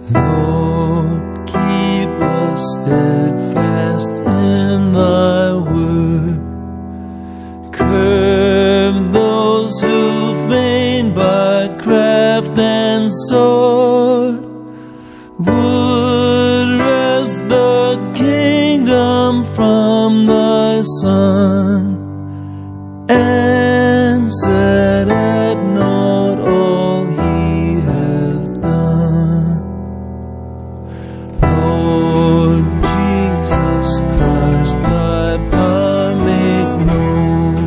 Lord, keep us steadfast in thy word. Curb those who feign by craft and sword. Would wrest the kingdom from thy Son, and set at naught all he hath done. Lord Jesus Christ, thy power make known,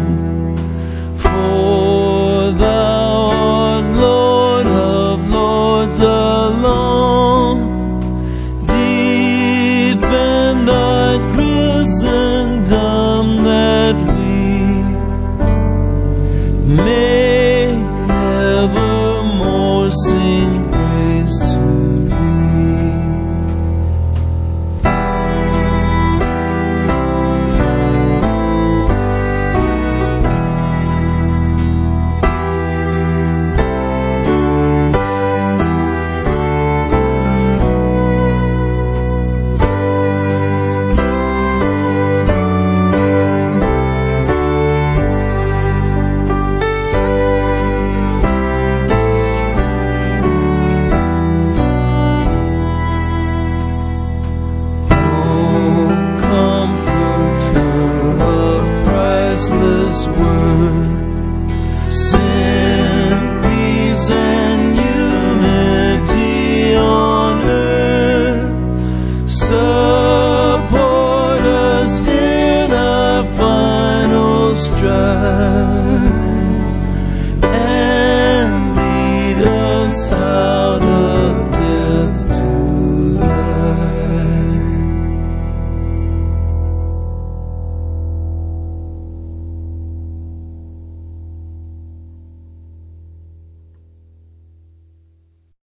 for thou art Lord of lords alone. Deepen thy Christendom that we may evermore sing praise to thee. Priceless word, send peace and unity on earth. Support us in our final strife.